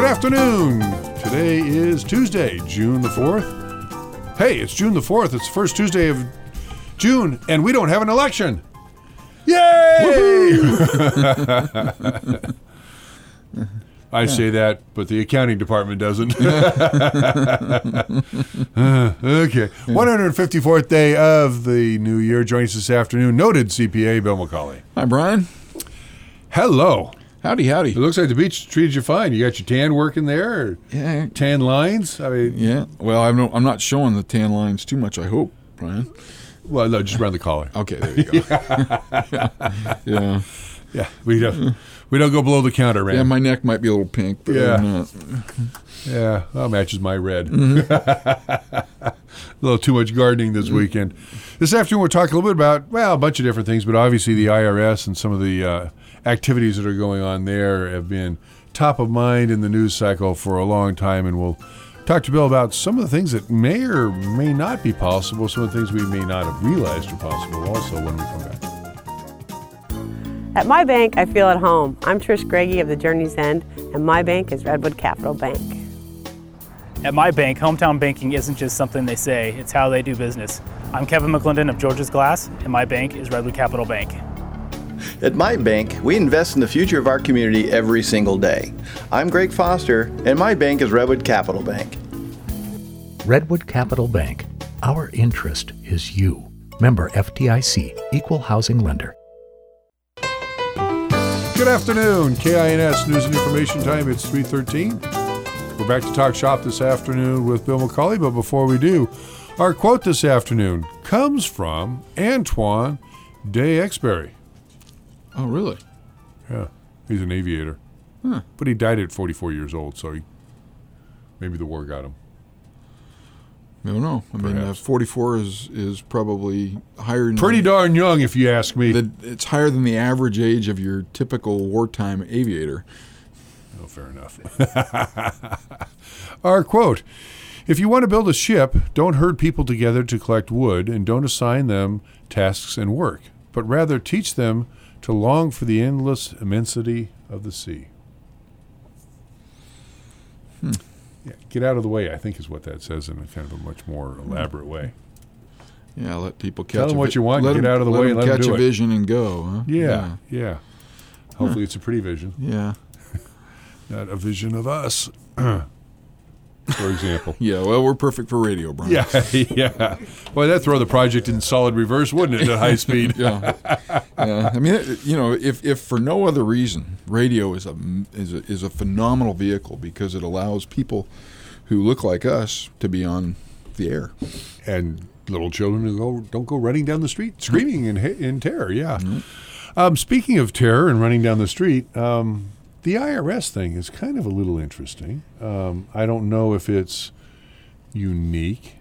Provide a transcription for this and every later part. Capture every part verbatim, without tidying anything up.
Good afternoon. Today is Tuesday, June the fourth. Hey, it's June the fourth. It's the first Tuesday of June, and we don't have an election. Yay! I say that, but the accounting department doesn't. uh, okay. one hundred fifty-fourth day of the new year. Joining us this afternoon, noted C P A Bill McCauley. Hi, Brian. Hello. Howdy, howdy. It looks like the beach treated you fine. You got your tan working there? Or yeah. Tan lines? I mean, yeah. Well, I'm, no, I'm not showing the tan lines too much, I hope, Brian. Well, no, just around the collar. Okay, there you go. yeah. yeah. Yeah. We don't, we don't go below the counter, man. Yeah, my neck might be a little pink, but yeah. I'm not. Yeah, that matches my red. Mm-hmm. A little too much gardening this weekend. This afternoon, we're talking a little bit about, well, a bunch of different things, but obviously the I R S and some of the uh, activities that are going on there have been top of mind in the news cycle for a long time, and we'll talk to Bill about some of the things that may or may not be possible, some of the things we may not have realized are possible also when we come back. At my bank, I feel at home. I'm Trish Greggy of the Journey's End, and my bank is Redwood Capital Bank. At my bank, hometown banking isn't just something they say, it's how they do business. I'm Kevin McClendon of George's Glass, and my bank is Redwood Capital Bank. At my bank, we invest in the future of our community every single day. I'm Greg Foster, and my bank is Redwood Capital Bank. Redwood Capital Bank. Our interest is you. Member F D I C, Equal Housing Lender. Good afternoon. K I N S News and Information Time. It's three thirteen. We're back to talk shop this afternoon with Bill McCauley, but before we do, our quote this afternoon comes from Antoine de Exbury. Oh, really? Yeah, he's an aviator. Huh. But he died at forty-four years old, so he, maybe the war got him. I don't know. I mean, uh, forty-four is, is probably higher than... Pretty darn young, if you ask me. The, it's higher than the average age of your typical wartime aviator. Oh, fair enough. Our quote, if you want to build a ship, don't herd people together to collect wood, and don't assign them tasks and work, but rather teach them to long for the endless immensity of the sea. Hmm. Yeah, get out of the way, I think, is what that says in a kind of a much more elaborate way. Yeah, let people catch Tell them a what vi- you want, let get them, out of the let way, them and let catch them do a it. vision and go. Huh? Yeah, yeah. yeah. Hopefully it's a pretty vision. Yeah. Not a vision of us, for example. Yeah, well, we're perfect for radio, Brian. Yeah, yeah. Boy, that'd throw the project in solid reverse, wouldn't it, at high speed? yeah. yeah. I mean, it, you know, if, if for no other reason, radio is a, is a is a phenomenal vehicle because it allows people who look like us to be on the air. And little children who go, don't go running down the street screaming in in terror, yeah. Mm-hmm. Um, speaking of terror and running down the street, um, the I R S thing is kind of a little interesting. Um, I don't know if it's unique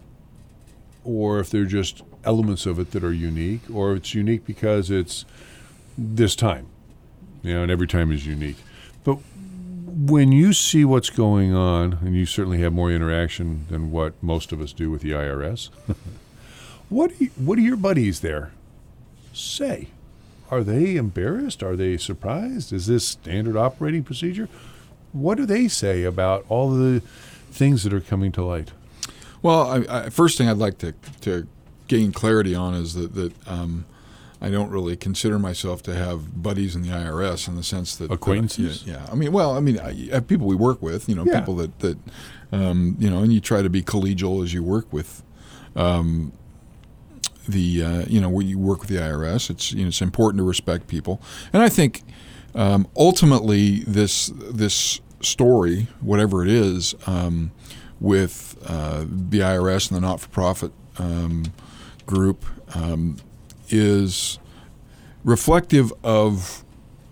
or if they're just elements of it that are unique, or it's unique because it's this time, you know, and every time is unique. But when you see what's going on, and you certainly have more interaction than what most of us do with the I R S, what do you, what do your buddies there say? Are they embarrassed? Are they surprised? Is this standard operating procedure? What do they say about all the things that are coming to light? Well, I, I, first thing I'd like to to gain clarity on is that, that um, I don't really consider myself to have buddies in the I R S in the sense that acquaintances. That, yeah, yeah, I mean, well, I mean, I have people we work with, you know, yeah. people that that um, you know, and you try to be collegial as you work with. Um, the uh, you know, when you work with the I R S, it's you know, it's important to respect people, and I think um, ultimately this this story, whatever it is, um, with uh, the I R S and the not-for-profit um, group, um, is reflective of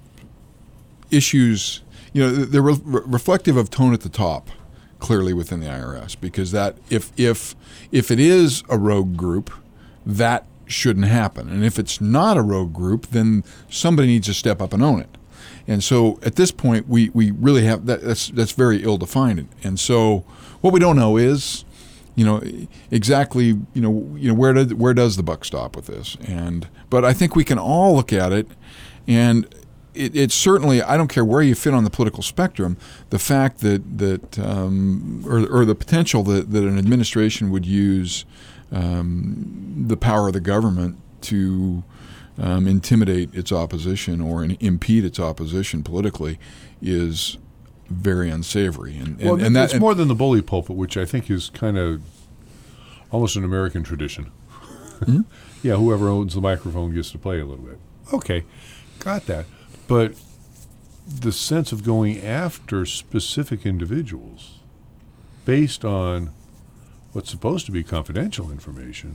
issues. You know, they're re- reflective of tone at the top, clearly within the I R S, because that if if if it is a rogue group, that shouldn't happen. And if it's not a rogue group, then somebody needs to step up and own it. And so at this point, we, we really have that, that's that's very ill-defined. And so what we don't know is, you know, exactly, you know, you know where did where does the buck stop with this? And but I think we can all look at it, and it, it's certainly, I don't care where you fit on the political spectrum, the fact that, that um, or, or the potential that, that an administration would use um, the power of the government to um, intimidate its opposition or in, impede its opposition politically is very unsavory. And, and, well, and that, it's more than the bully pulpit, which I think is kind of almost an American tradition. Mm-hmm. Yeah, whoever owns the microphone gets to play a little bit. Okay, got that. But the sense of going after specific individuals based on what's supposed to be confidential information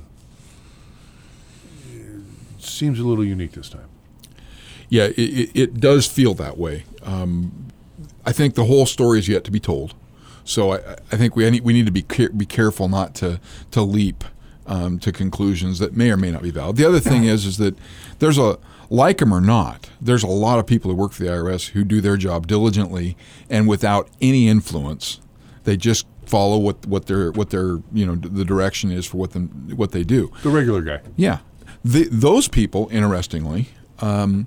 seems a little unique this time. Yeah, it, it, it does feel that way. Um, I think the whole story is yet to be told. So I, I think we need, we need to be care, be careful not to to leap um, to conclusions that may or may not be valid. The other thing is is that there's a, like them or not, there's a lot of people who work for the I R S who do their job diligently and without any influence. They just follow what what their what their you know the direction is for what them what they do. The regular guy. Yeah, the, those people, interestingly. Um,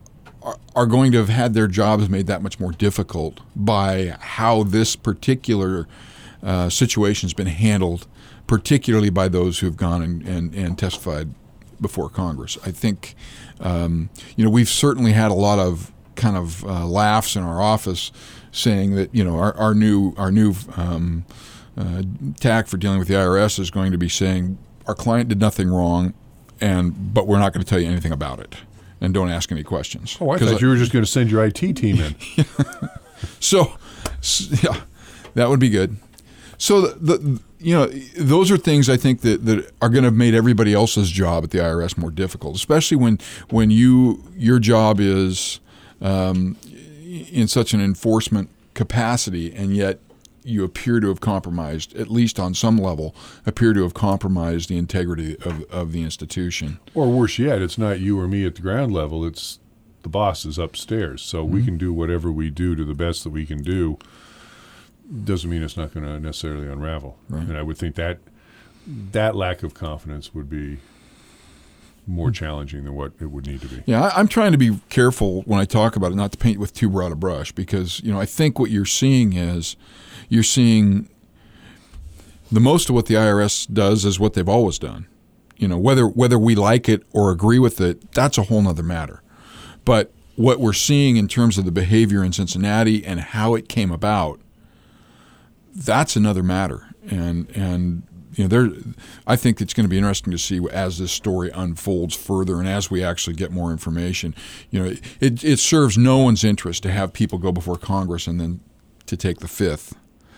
are going to have had their jobs made that much more difficult by how this particular uh, situation has been handled, particularly by those who have gone and, and, and testified before Congress. I think, um, you know, we've certainly had a lot of kind of uh, laughs in our office saying that, you know, our, our new our new um, uh, tack for dealing with the I R S is going to be saying our client did nothing wrong, and but we're not going to tell you anything about it. And don't ask any questions. Oh, I thought I, you were just going to send your I T team in. so, yeah, that would be good. So, the, the you know, those are things I think that, that are going to have made everybody else's job at the I R S more difficult, especially when when you your job is um, in such an enforcement capacity, and yet you appear to have compromised, at least on some level, appear to have compromised the integrity of, of the institution. Or worse yet, it's not you or me at the ground level, it's the bosses upstairs. So mm-hmm. we can do whatever we do to the best that we can do. Doesn't mean it's not going to necessarily unravel. Right. And I would think that that lack of confidence would be more challenging than what it would need to be. Yeah, I, I'm trying to be careful when I talk about it, not to paint with too broad a brush, because, you know, I think what you're seeing is you're seeing the most of what the I R S does is what they've always done. You know, whether whether we like it or agree with it, that's a whole nother matter. But what we're seeing in terms of the behavior in Cincinnati and how it came about, that's another matter. And and you know, there, I think it's going to be interesting to see as this story unfolds further and as we actually get more information. You know, it it serves no one's interest to have people go before Congress and then to take the fifth.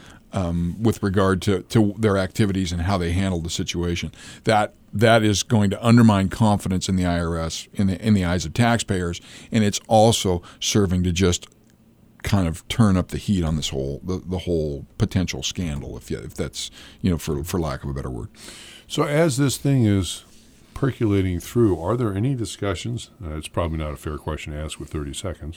Um, with regard to, to their activities and how they handled the situation. That that is going to undermine confidence in the I R S in the in the eyes of taxpayers, and it's also serving to just kind of turn up the heat on this whole the, the whole potential scandal, if you, if that's you know for for lack of a better word. So as this thing is percolating through, are there any discussions? Uh, it's probably not a fair question to ask with thirty seconds,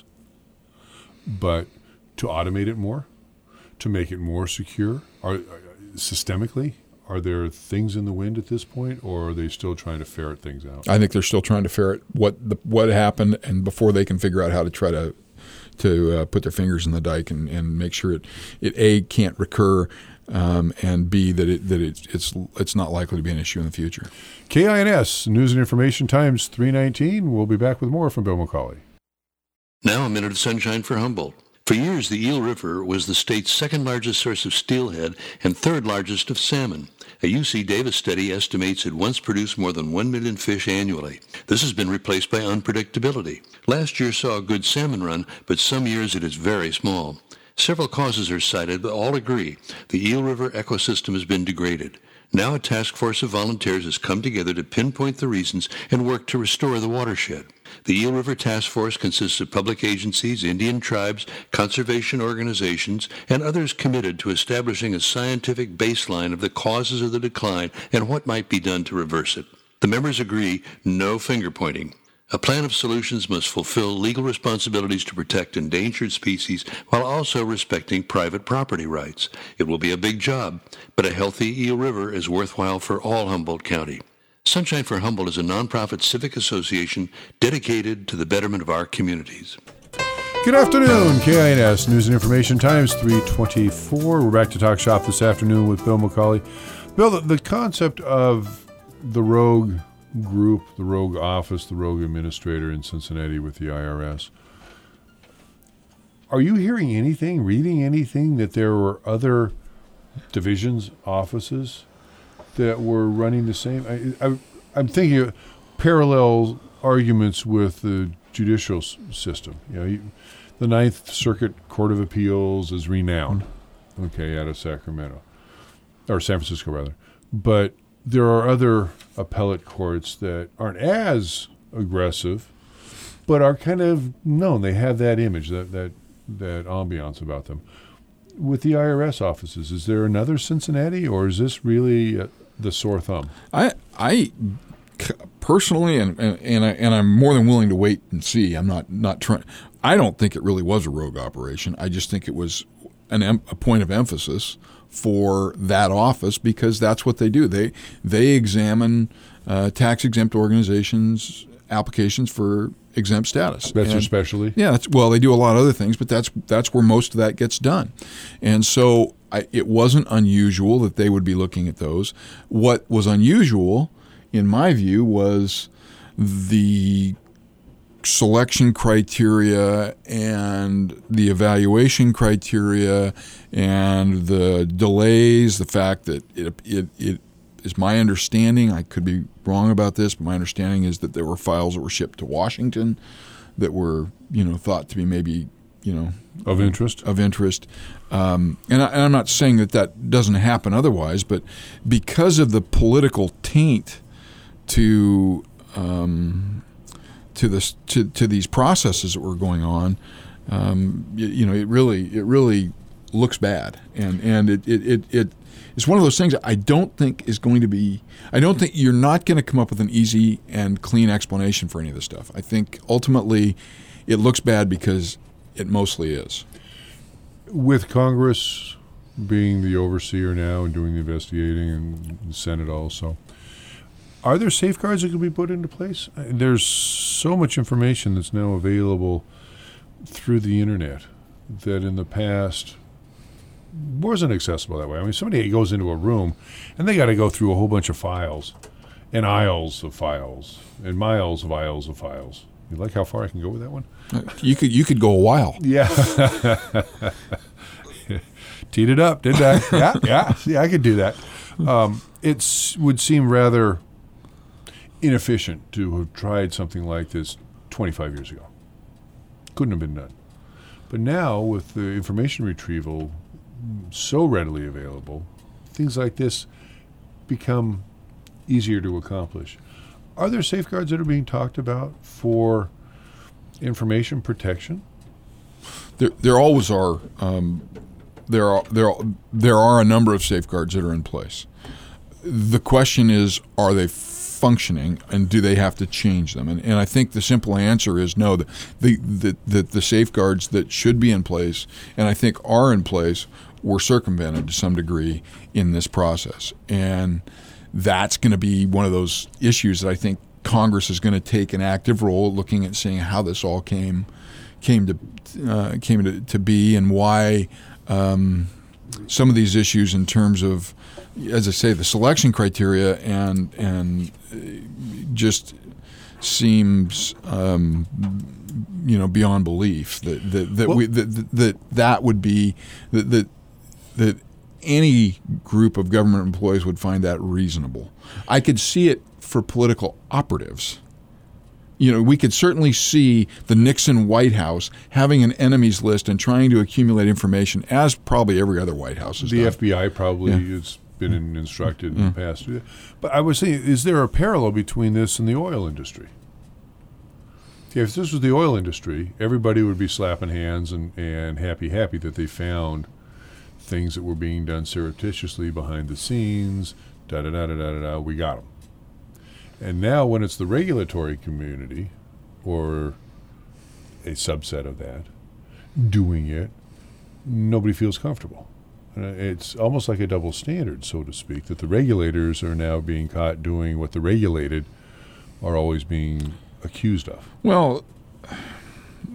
but to automate it more? To make it more secure? Are, are systemically, are there things in the wind at this point, or are they still trying to ferret things out? I think they're still trying to ferret what the, what happened, and before they can figure out how to try to to uh, put their fingers in the dike and, and make sure it, it A, can't recur, um, and B, that it that it, it's it's not likely to be an issue in the future. K I N S News and Information Times three nineteen. We'll be back with more from Bill McCauley. Now a minute of sunshine for Humboldt. For years, the Eel River was the state's second largest source of steelhead and third largest of salmon. A U C Davis study estimates it once produced more than one million fish annually. This has been replaced by unpredictability. Last year saw a good salmon run, but some years it is very small. Several causes are cited, but all agree the Eel River ecosystem has been degraded. Now a task force of volunteers has come together to pinpoint the reasons and work to restore the watershed. The Eel River Task Force consists of public agencies, Indian tribes, conservation organizations, and others committed to establishing a scientific baseline of the causes of the decline and what might be done to reverse it. The members agree, no finger-pointing. A plan of solutions must fulfill legal responsibilities to protect endangered species while also respecting private property rights. It will be a big job, but a healthy Eel River is worthwhile for all Humboldt County. Sunshine for Humboldt is a nonprofit civic association dedicated to the betterment of our communities. Good afternoon, K I N S News and Information Times, three twenty-four. We're back to talk shop this afternoon with Bill McCauley. Bill, the, the concept of the rogue group, the rogue office, the rogue administrator in Cincinnati with the I R S, are you hearing anything, reading anything, that there were other divisions, offices that were running the same? I, I, I'm thinking of parallel arguments with the judicial s- system. You know, you, the Ninth Circuit Court of Appeals is renowned, okay, out of Sacramento, or San Francisco rather. But there are other appellate courts that aren't as aggressive, but are kind of known. They have that image, that that that ambiance about them. With the I R S offices, is there another Cincinnati, or is this really uh, the sore thumb? I I personally, and and and, I, and I'm more than willing to wait and see. I'm not not trying. I don't think it really was a rogue operation. I just think it was an em- a point of emphasis for that office, because that's what they do. They they examine uh, tax exempt organizations' applications for exempt status. That's and, their specialty? Yeah, that's, well, they do a lot of other things, but that's that's where most of that gets done. And so I, it wasn't unusual that they would be looking at those. What was unusual, in my view, was the selection criteria and the evaluation criteria and the delays, the fact that it, it, it is my understanding, I could be wrong about this, but my understanding is that there were files that were shipped to Washington that were, you know, thought to be maybe, you know, Of interest? Of interest. Um, and, I, and I'm not saying that that doesn't happen otherwise, but because of the political taint to um, to this to, to these processes that were going on, um, you, you know, it really it really looks bad, and and it it, it it it's one of those things that I don't think is going to be. I don't think you're not going to come up with an easy and clean explanation for any of this stuff. I think ultimately it looks bad because it mostly is. With Congress being the overseer now and doing the investigating, and the Senate also, are there safeguards that can be put into place? There's so much information that's now available through the internet that in the past wasn't accessible that way. I mean, somebody goes into a room and they got to go through a whole bunch of files and aisles of files and miles of aisles of files. You like how far I can go with that one? You could you could go a while. Yeah. Teed it up, didn't I? Yeah, yeah. See, I could do that. Um, it would seem rather inefficient to have tried something like this twenty-five years ago. Couldn't have been done. But now, with the information retrieval so readily available, things like this become easier to accomplish. Are there safeguards that are being talked about for information protection? There, there always are. Um, there are there are, there are a number of safeguards that are in place. The question is, are they functioning, and do they have to change them? And, and I think the simple answer is no. The, the the the the safeguards that should be in place, and I think are in place, were circumvented to some degree in this process, and that's going to be one of those issues that I think Congress is going to take an active role looking at seeing how this all came came to uh, came to, to be, and why um, some of these issues in terms of, as I say, the selection criteria and and just seems um, you know beyond belief that that that, well, we, that, that that would be that that that any group of government employees would find that reasonable. I could see it for political operatives. You know, we could certainly see the Nixon White House having an enemies list and trying to accumulate information, as probably every other White House has the done. F B I probably Yeah. has been in, instructed Yeah. in the past. But I was saying, is there a parallel between this and the oil industry? If this was the oil industry, everybody would be slapping hands and, and happy, happy that they found things that were being done surreptitiously behind the scenes, da-da-da-da-da-da, we got them. And now when it's the regulatory community, or a subset of that, doing it, nobody feels comfortable. Uh, it's almost like a double standard, so to speak, that the regulators are now being caught doing what the regulated are always being accused of. Well,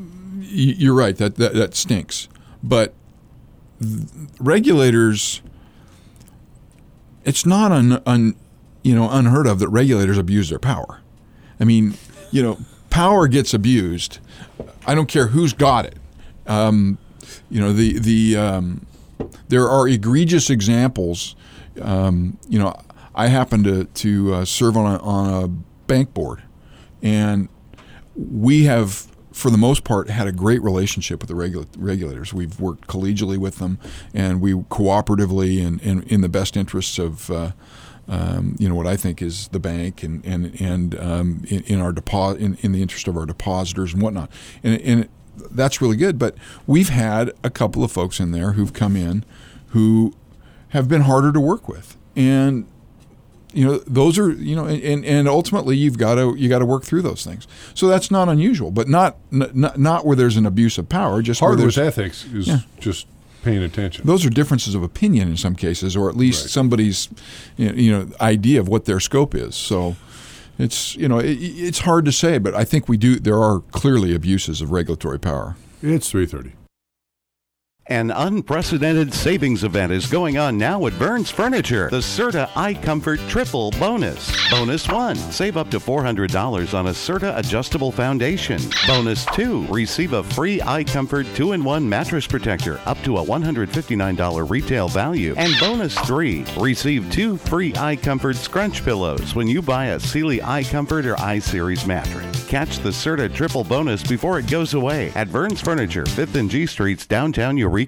you're right. That, that that stinks. But th- regulators, it's not un, un, you know, unheard of that regulators abuse their power. I mean, you know, power gets abused. I don't care who's got it. Um, you know, the the um, there are egregious examples. Um, you know, I happen to to uh, serve on a, on a bank board, and we have, for the most part, had a great relationship with the regula- regulators. We've worked collegially with them, and we cooperatively and in, in, in the best interests of, uh, um, you know, what I think is the bank and and and um, in, in our depo- in, in the interest of our depositors and whatnot. And, and that's really good. But we've had a couple of folks in there who've come in who have been harder to work with, and you know, those are, you know, and, and ultimately you've got to you got to work through those things. So that's not unusual, but not not, not where there's an abuse of power. Just hard where with there's ethics is yeah. just paying attention. Those are differences of opinion in some cases, or at least Right. somebody's, you know, idea of what their scope is. So it's, you know, it, it's hard to say, but I think we do. There are clearly abuses of regulatory power. It's three thirty. An unprecedented savings event is going on now at Burns Furniture. The Serta iComfort Triple Bonus. Bonus one, save up to four hundred dollars on a Serta adjustable foundation. Bonus two, receive a free iComfort two in one mattress protector up to a one hundred fifty-nine dollars retail value. And bonus three, receive two free iComfort scrunch pillows when you buy a Sealy iComfort or iSeries mattress. Catch the Serta Triple Bonus before it goes away at Burns Furniture, fifth and G Streets, downtown Eureka.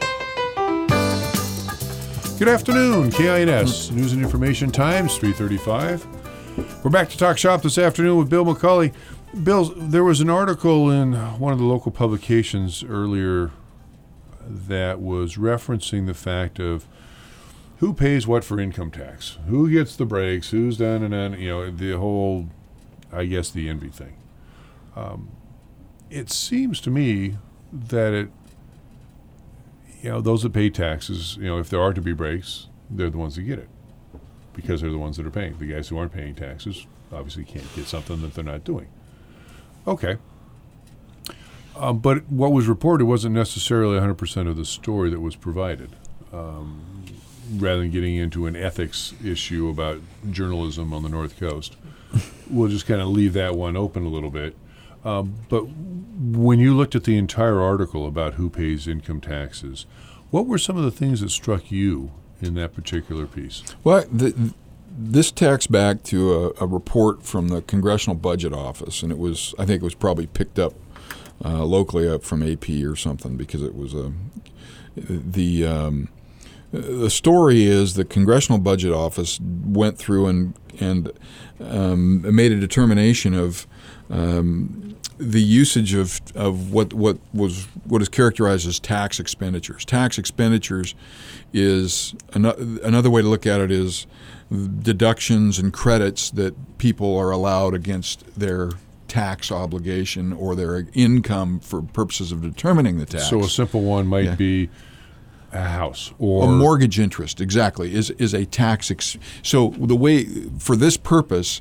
Good afternoon, K I N S News and Information Times, three thirty-five. We're back to talk shop this afternoon with Bill McCauley. Bill, there was an article in one of the local publications earlier that was referencing the fact of who pays what for income tax, who gets the breaks, who's done and done, you know, the whole, I guess, the envy thing. Um, it seems to me that it, you know, those that pay taxes, you know, if there are to be breaks, they're the ones that get it because they're the ones that are paying. The guys who aren't paying taxes obviously can't get something that they're not doing. Okay. Um, but what was reported wasn't necessarily one hundred percent of the story that was provided. Um, rather than getting into an ethics issue about journalism on the North Coast, we'll just kind of leave that one open a little bit. Um, but when you looked at the entire article about who pays income taxes, what were some of the things that struck you in that particular piece? Well, the, this tacks back to a, a report from the Congressional Budget Office, and it was, I think it was probably picked up uh, locally up from A P or something, because it was a the um, the story is the Congressional Budget Office went through and and um, made a determination of um, the usage of, of what what was what is characterized as tax expenditures. Tax expenditures is an, another way to look at it is deductions and credits that people are allowed against their tax obligation or their income for purposes of determining the tax. So a simple one might Yeah. be a house or a mortgage interest, exactly, is is a tax. Ex- so the way for this purpose,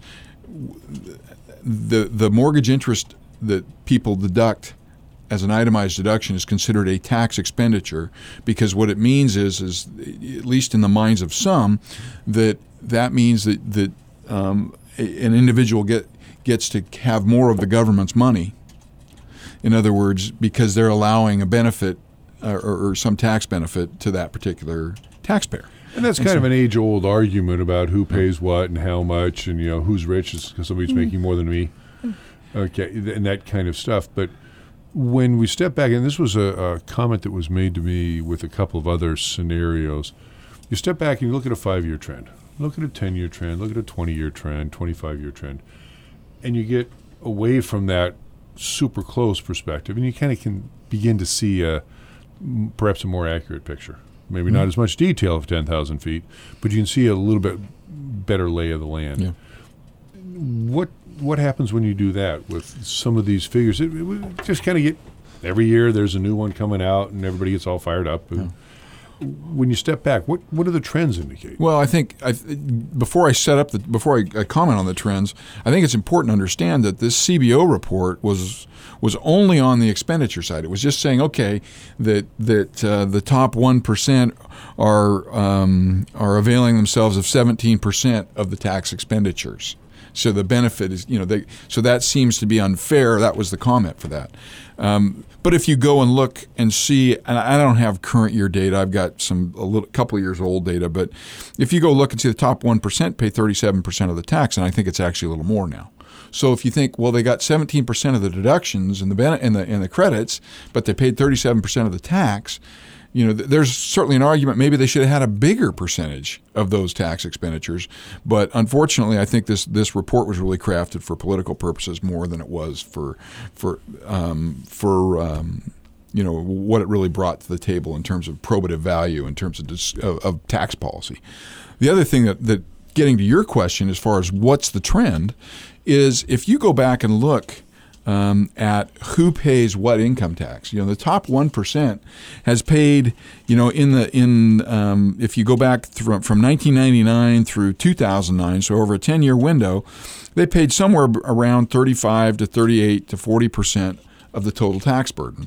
the the mortgage interest that people deduct as an itemized deduction is considered a tax expenditure, because what it means is, is at least in the minds of some, that that means that that um, an individual get gets to have more of the government's money. In other words, because they're allowing a benefit or, or some tax benefit to that particular taxpayer. And that's And kind so- of an age-old argument about who pays what and how much, and you know who's rich because somebody's Mm-hmm. making more than me. Okay, th- and that kind of stuff. But when we step back, and this was a, a comment that was made to me with a couple of other scenarios, you step back and you look at a five-year trend, look at a ten-year trend, look at a twenty-year trend, twenty-five-year trend, and you get away from that super close perspective, and you kind of can begin to see a, m- perhaps a more accurate picture. Maybe not as much detail of ten thousand feet, but you can see a little bit better lay of the land. Yeah. What what happens when you do that with some of these figures? It, it, we just kind of get every year there's a new one coming out, and everybody gets all fired up. And when you step back, what what do the trends indicate? Well, I think I, before I set up the before I, I comment on the trends, I think it's important to understand that this C B O report was was only on the expenditure side. It was just saying, okay, that that uh, the top one percent are um, are availing themselves of seventeen percent of the tax expenditures. So the benefit is, you know, they, so that seems to be unfair. That was the comment for that. Um, but if you go and look and see, and I don't have current year data, I've got some a little couple of years old data, but if you go look and see the top one percent pay thirty-seven percent of the tax, and I think it's actually a little more now. So if you think, well, they got seventeen percent of the deductions and the ben- and the and the credits, but they paid thirty-seven percent of the tax, you know, there's certainly an argument maybe they should have had a bigger percentage of those tax expenditures. But unfortunately, I think this this report was really crafted for political purposes more than it was for for um, for um, you know, what it really brought to the table in terms of probative value, in terms of dis- of, of tax policy. The other thing that, that getting to your question as far as what's the trend is if you go back and look Um, at who pays what income tax. You know, the top one percent has paid, you know, in the in um, if you go back from from nineteen ninety-nine through two thousand nine, so over a ten-year window, they paid somewhere around thirty-five to thirty-eight to forty percent of the total tax burden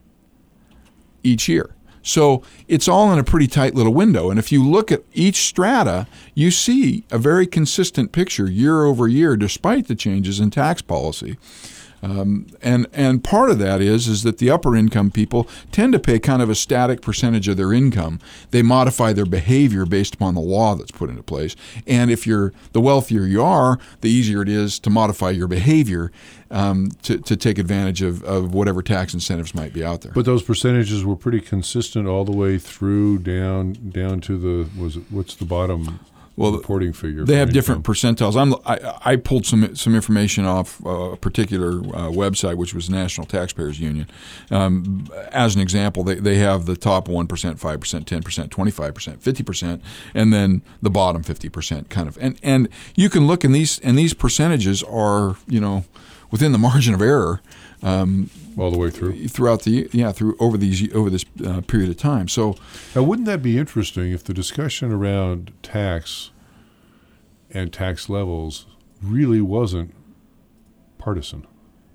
each year. So it's all in a pretty tight little window. And if you look at each strata, you see a very consistent picture year over year, despite the changes in tax policy. Um, and and part of that is is that the upper income people tend to pay kind of a static percentage of their income. They modify their behavior based upon the law that's put into place. And if you're the wealthier you are, the easier it is to modify your behavior um, to to take advantage of, of whatever tax incentives might be out there. But those percentages were pretty consistent all the way through down down to the was it, what's the bottom? Well, reporting figure. They have different percentiles. I'm, I, I pulled some some information off a particular uh, website, which was the National Taxpayers Union. Um, as an example, they, they have the top one percent, five percent, ten percent, twenty-five percent, fifty percent, and then the bottom fifty percent kind of. And and you can look, and these and these percentages are, you know, within the margin of error. Um, all the way through throughout the yeah through over these over this uh, period of time. So now, wouldn't that be interesting if the discussion around tax and tax levels really wasn't partisan,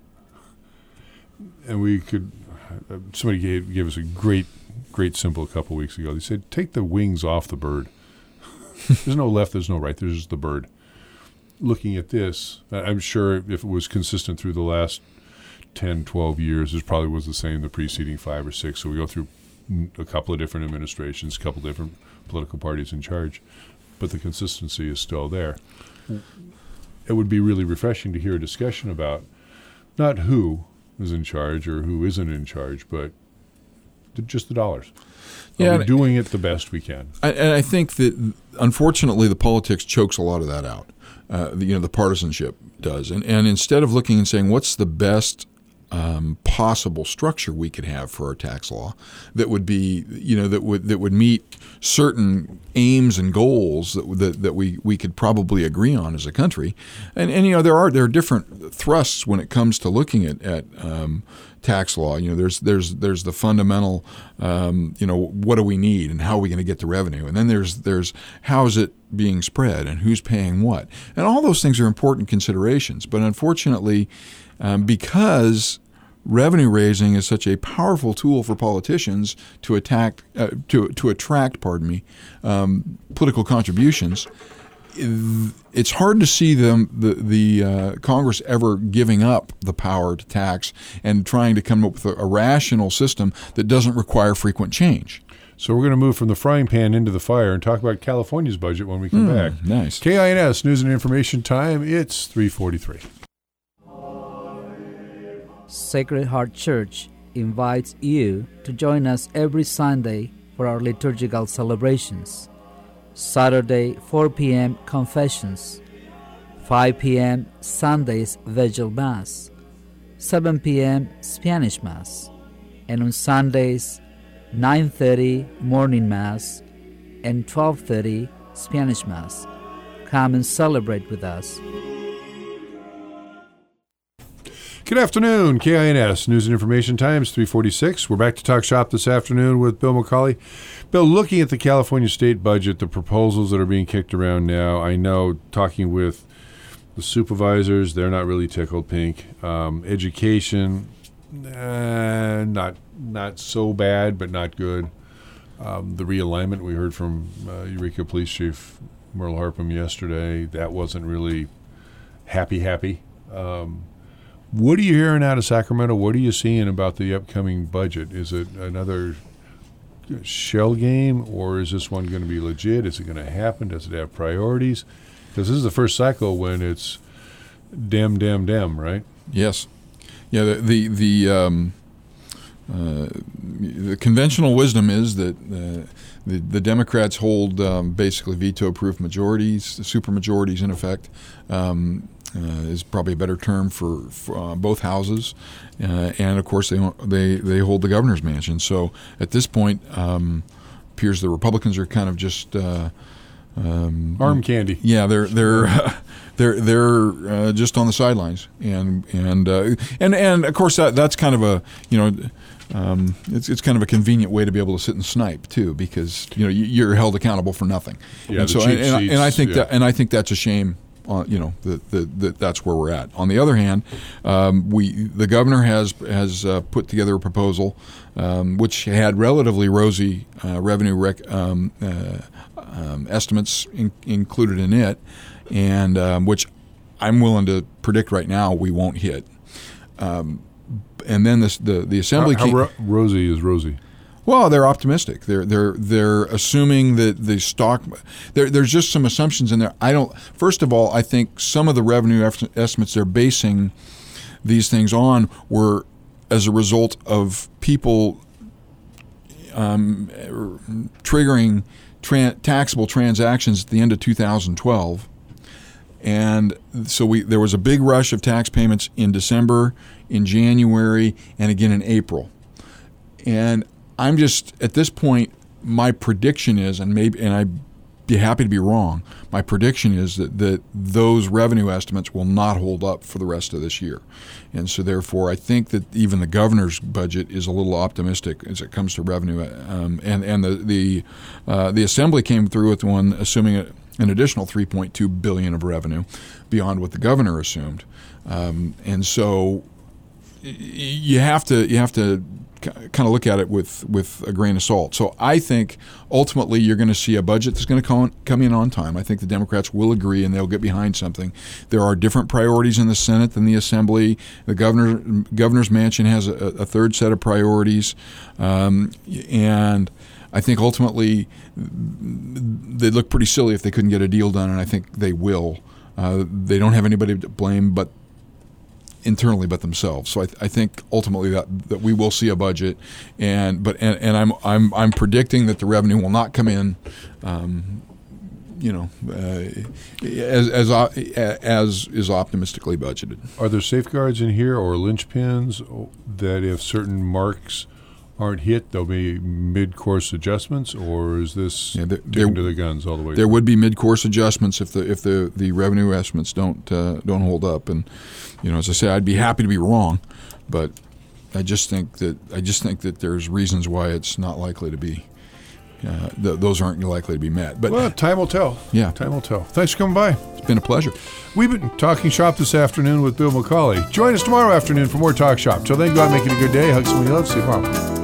and we could uh, somebody gave gave us a great great symbol a couple weeks ago. They said, take the wings off the bird. There's no left, there's no right, there's just the bird. Looking at this, I'm sure if it was consistent through the last ten, twelve years, it probably was the same the preceding five or six. So we go through a couple of different administrations, a couple of different political parties in charge, but the consistency is still there. It would be really refreshing to hear a discussion about not who is in charge or who isn't in charge, but the, just the dollars. Yeah, Are we doing it the best we can? I, and I think that, unfortunately, the politics chokes a lot of that out. Uh, the, you know, the partisanship does. And, and instead of looking and saying, what's the best Um, possible structure we could have for our tax law that would be, you know, that would that would meet certain aims and goals that that, that we, we could probably agree on as a country, and and you know there are there are different thrusts when it comes to looking at at um, tax law. You know, there's there's there's the fundamental, um, you know, what do we need and how are we going to get the revenue, and then there's there's how is it being spread and who's paying what, and all those things are important considerations. But unfortunately, Um, because revenue raising is such a powerful tool for politicians to attack, uh, to to attract, pardon me, um, political contributions, it's hard to see them the the uh, Congress ever giving up the power to tax and trying to come up with a, a rational system that doesn't require frequent change. So we're going to move from the frying pan into the fire and talk about California's budget when we come Mm, back. nice. K I N S News and Information Time. It's three forty-three. Sacred Heart Church invites you to join us every Sunday for our liturgical celebrations. Saturday, four p.m. Confessions, five p.m. Sundays Vigil Mass, seven p.m. Spanish Mass, and on Sundays, nine thirty Morning Mass and twelve thirty Spanish Mass. Come and celebrate with us. Good afternoon, K I N S News and Information Times, three forty-six. We're back to talk shop this afternoon with Bill McCauley. Bill, looking at the California state budget, the proposals that are being kicked around now, I know talking with the supervisors, they're not really tickled pink. Um, education, uh, not not so bad, but not good. Um, the realignment we heard from uh, Eureka Police Chief Merle Harpham yesterday, that wasn't really happy, happy. Um, what are you hearing out of Sacramento? What are you seeing about the upcoming budget? Is it another shell game, or is this one going to be legit? Is it going to happen? Does it have priorities? Because this is the first cycle when it's dem, dem, dem, right? Yes. Yeah, the the, the um Uh, the conventional wisdom is that uh, the, the Democrats hold um, basically veto-proof majorities, the supermajorities in effect, um, uh, is probably a better term for, for uh, both houses, uh, and of course they they they hold the governor's mansion. So at this point, um, appears the Republicans are kind of just uh, um, arm candy. Yeah, they're they're. Uh, They're they're uh, just on the sidelines, and and uh, and and of course that that's kind of a you know um, it's it's kind of a convenient way to be able to sit and snipe too, because you know you're held accountable for nothing. Yeah, and the so cheap and, and, I, seats, and I think yeah. that and I think that's a shame. Uh, you know that that that's where we're at. On the other hand, um, we the governor has has uh, put together a proposal um, which had relatively rosy uh, revenue rec- um, uh, um, estimates in, included in it. And um, which I'm willing to predict right now we won't hit. Um, and then this, the the assembly. How, how ro- rosy is rosy? Well, they're optimistic. They're they're they're assuming that the stock. There, there's just some assumptions in there. I don't. First of all, I think some of the revenue estimates they're basing these things on were as a result of people um, triggering tra- taxable transactions at the end of two thousand twelve. And so we there was a big rush of tax payments in December, in January, and again in April. And I'm just at this point, my prediction is, and maybe, and I'd be happy to be wrong. My prediction is that, that those revenue estimates will not hold up for the rest of this year, and so therefore I think that even the governor's budget is a little optimistic as it comes to revenue. Um, and and the the uh, the assembly came through with one assuming a, an additional three point two billion dollars of revenue beyond what the governor assumed, um, and so you have to you have to kind of look at it with, with a grain of salt. So I think ultimately you're going to see a budget that's going to come, come in on time. I think the Democrats will agree and they'll get behind something. There are different priorities in the Senate than the Assembly. The governor governor's mansion has a, a third set of priorities, um, and I think ultimately they'd look pretty silly if they couldn't get a deal done, and I think they will. Uh, they don't have anybody to blame but internally but themselves. So I, th- I think ultimately that, that we will see a budget, and but and, and I'm I'm I'm predicting that the revenue will not come in, um, you know, uh, as as as is optimistically budgeted. Are there safeguards in here or linchpins that if certain marks aren't hit, there'll be mid-course adjustments, or is this yeah, there, taken to the guns all the way? There through? would be mid-course adjustments if the if the, the revenue estimates don't uh, don't hold up, and you know, as I say, I'd be happy to be wrong, but I just think that I just think that there's reasons why it's not likely to be. Uh, th- those aren't likely to be met. But well, time will tell. Yeah, time will tell. Thanks for coming by. It's been a pleasure. We've been talking shop this afternoon with Bill McCauley. Join us tomorrow afternoon for more Talk Shop. Till then, go out and make it a good day. Hug someone you love. See you tomorrow.